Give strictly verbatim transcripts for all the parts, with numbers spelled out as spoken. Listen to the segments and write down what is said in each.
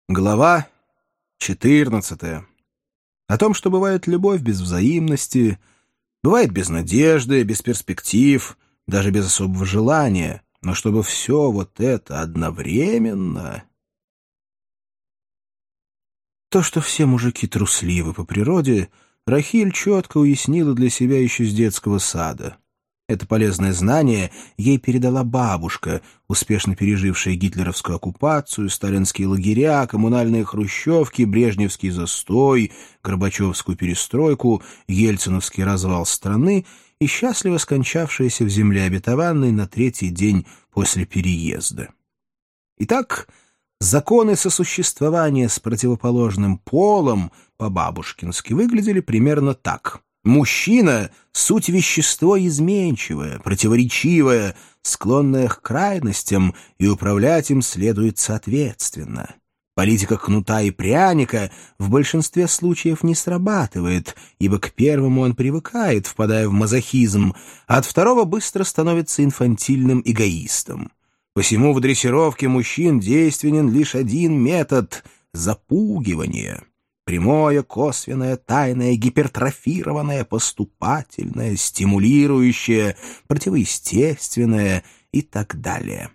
Глава четырнадцатая. О том, что бывает любовь без взаимности, бывает без надежды, без перспектив, даже без особого желания, но чтобы все вот это одновременно... То, что все мужики трусливы по природе, Рахиль четко уяснила для себя еще с детского сада. Это полезное знание ей передала бабушка, успешно пережившая гитлеровскую оккупацию, сталинские лагеря, коммунальные хрущевки, брежневский застой, Горбачевскую перестройку, ельциновский развал страны и счастливо скончавшаяся в земле обетованной на третий день после переезда. Итак, законы сосуществования с противоположным полом по-бабушкински выглядели примерно так. Мужчина — суть вещество изменчивое, противоречивое, склонное к крайностям, и управлять им следует соответственно. Политика кнута и пряника в большинстве случаев не срабатывает, ибо к первому он привыкает, впадая в мазохизм, а от второго быстро становится инфантильным эгоистом. Посему в дрессировке мужчин действенен лишь один метод — запугивание. Прямое, косвенное, тайное, гипертрофированное, поступательное, стимулирующее, противоестественное и так далее.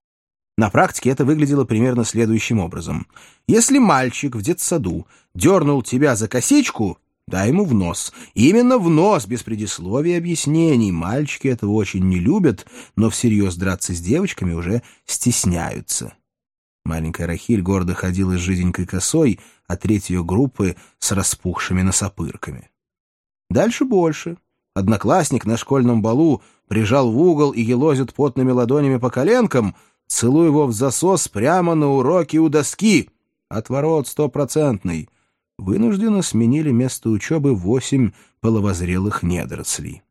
На практике это выглядело примерно следующим образом. Если мальчик в детсаду дернул тебя за косичку, дай ему в нос. Именно в нос, без предисловий и объяснений. Мальчики этого очень не любят, но всерьез драться с девочками уже стесняются. Маленькая Рахиль гордо ходила с жиденькой косой, а треть ее группы с распухшими носопырками. Дальше больше. Одноклассник на школьном балу прижал в угол и елозит потными ладонями по коленкам, целуя его в засос прямо на уроке у доски. Отворот стопроцентный. Вынужденно сменили место учебы восемь половозрелых недорослей.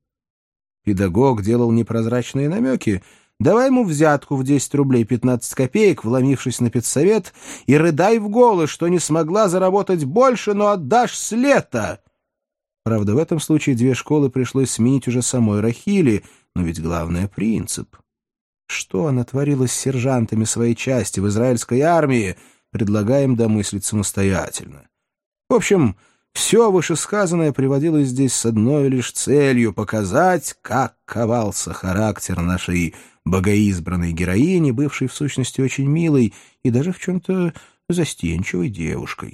Педагог делал непрозрачные намеки. Давай ему взятку в десять рублей пятнадцать копеек, вломившись на педсовет, и рыдай в голос, что не смогла заработать больше, но отдашь с лета. Правда, в этом случае две школы пришлось сменить уже самой Рахили, но ведь главное — принцип. Что она творила с сержантами своей части в израильской армии, предлагаем домыслить самостоятельно. В общем, все вышесказанное приводилось здесь с одной лишь целью — показать, как ковался характер нашей богоизбранной героини, бывшей в сущности очень милой и даже в чем-то застенчивой девушкой.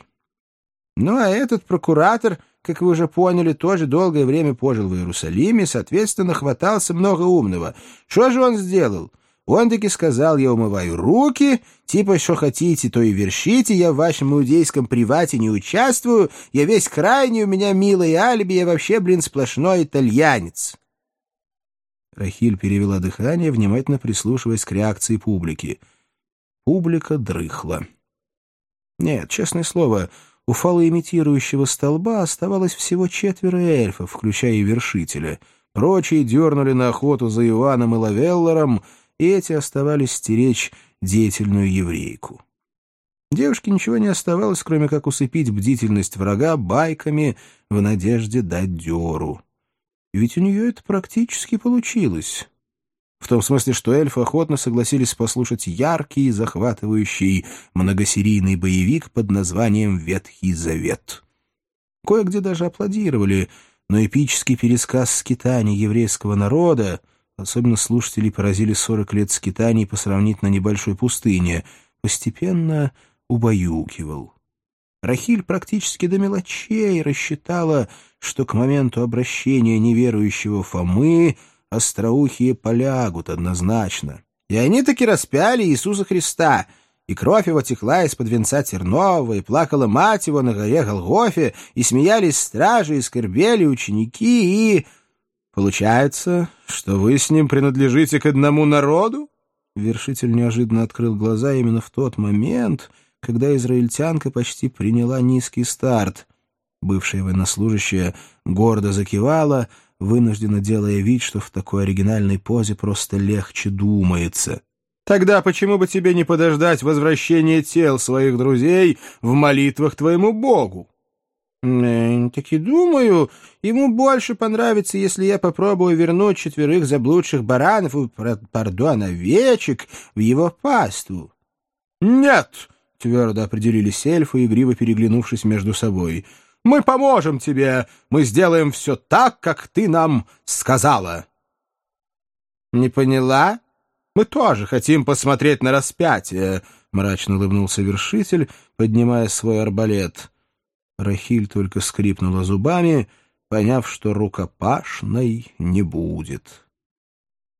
Ну, а этот прокуратор, как вы уже поняли, тоже долгое время пожил в Иерусалиме, соответственно, хватался много умного. Что же он сделал? Он таки сказал: я умываю руки, типа, что хотите, то и вершите, я в вашем иудейском привате не участвую, я весь крайний, у меня милое алиби, я вообще, блин, сплошной итальянец. Рахиль перевела дыхание, внимательно прислушиваясь к реакции публики. Публика дрыхла. Нет, честное слово, у фалоимитирующего столба оставалось всего четверо эльфов, включая и вершителя. Прочие дернули на охоту за Иоанном и Лавеллером, и эти оставались стеречь деятельную еврейку. Девушке ничего не оставалось, кроме как усыпить бдительность врага байками в надежде дать дёру. И ведь у нее это практически получилось. В том смысле, что эльфы охотно согласились послушать яркий, захватывающий многосерийный боевик под названием «Ветхий Завет». Кое-где даже аплодировали, но эпический пересказ скитаний еврейского народа, особенно слушателей поразили сорок лет скитаний по сравнительно небольшой пустыне, постепенно убаюкивал. Рахиль практически до мелочей рассчитала, что к моменту обращения неверующего Фомы остроухие полягут однозначно. И они таки распяли Иисуса Христа, и кровь его текла из-под венца тернового, и плакала мать его на горе Голгофе, и смеялись стражи, и скорбели ученики, и... Получается, что вы с ним принадлежите к одному народу? Вершитель неожиданно открыл глаза именно в тот момент, когда израильтянка почти приняла низкий старт. Бывшая военнослужащая гордо закивала, вынужденно делая вид, что в такой оригинальной позе просто легче думается. «Тогда почему бы тебе не подождать возвращения тел своих друзей в молитвах твоему Богу?» «Э, «Так и думаю, ему больше понравится, если я попробую вернуть четверых заблудших баранов и, пардон, овечек в его паству». «Нет!» — твердо определились эльфы, игриво переглянувшись между собой. «Мы поможем тебе! Мы сделаем все так, как ты нам сказала!» «Не поняла? Мы тоже хотим посмотреть на распятие!» — мрачно улыбнулся вершитель, поднимая свой арбалет. Рахиль только скрипнула зубами, поняв, что рукопашной не будет.